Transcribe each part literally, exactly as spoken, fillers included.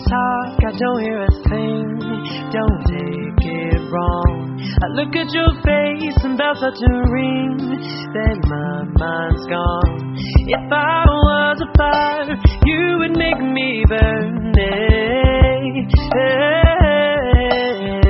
talk, I don't hear a thing. Don't take it wrong. I look at your face and bells start to ring. Then my mind's gone. If I was a fire, you would make me burn. Hey, hey.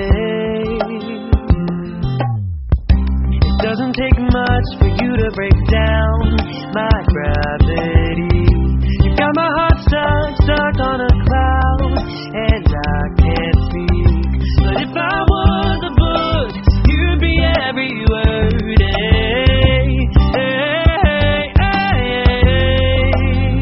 It doesn't take much for you to break down my gravity. You got my heart stuck, stuck on a cloud, and I can't speak. But if I was a book, you'd be every word. Hey, hey, hey, hey.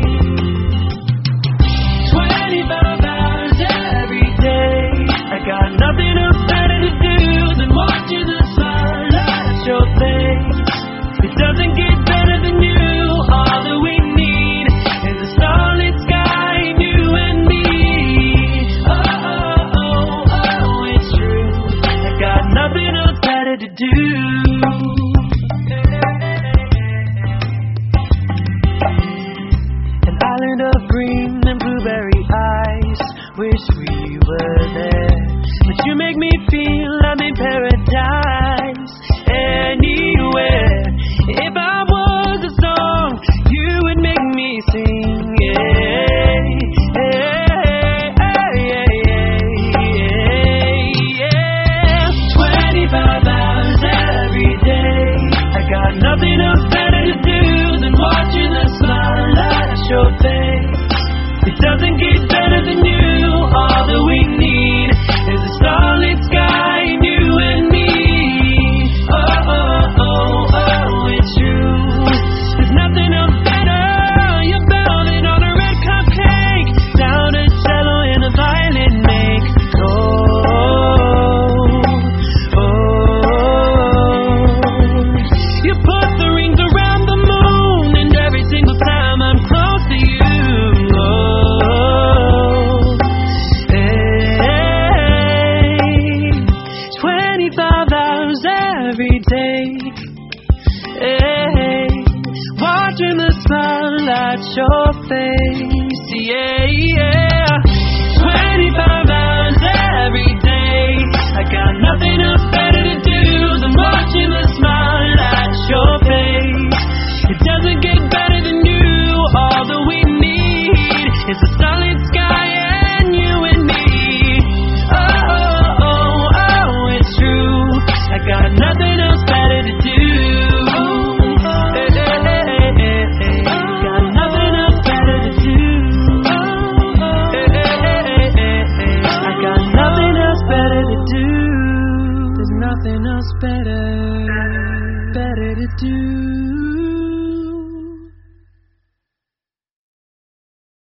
twenty-five hours every day. I got nothing else better to do than watching the sunlight at your face. It doesn't get better than you. All that we need is a starlit sky and you and me. Oh, oh, oh, oh, it's true. I got nothing else better to do. An island of green and blueberry ice. Wish we were there, but you make me feel I'm in paradise. Anywhere. If I was a song, you would make me sing. Yeah, yeah, yeah, yeah, yeah. twenty-five hours every day. I got nothing else better to do than watching the sunlight at your face. It doesn't get better than you. All that we need is a starlit sky and you and me. Oh, oh, oh, oh, it's true. There's nothing else better. You're building on a red cupcake. Down a cello and a violin make. Oh, oh. You put the rings around the moon, and every single time I'm close to you. Oh, hey, twenty-five hours every day. Hey, watching the sunlight your face. Yeah, yeah. twenty-five hours every day. I got nothing else better to do than watching the sunlight your face. It doesn't get better than you. All that we need is a starlit sky and you and me. Oh, oh, oh, oh, it's true. I got nothing else better to do. Hey, hey, hey, hey, hey. Got nothing else better to do. Hey, hey, hey, hey, hey. I got nothing else better to do. There's nothing else better, better to do.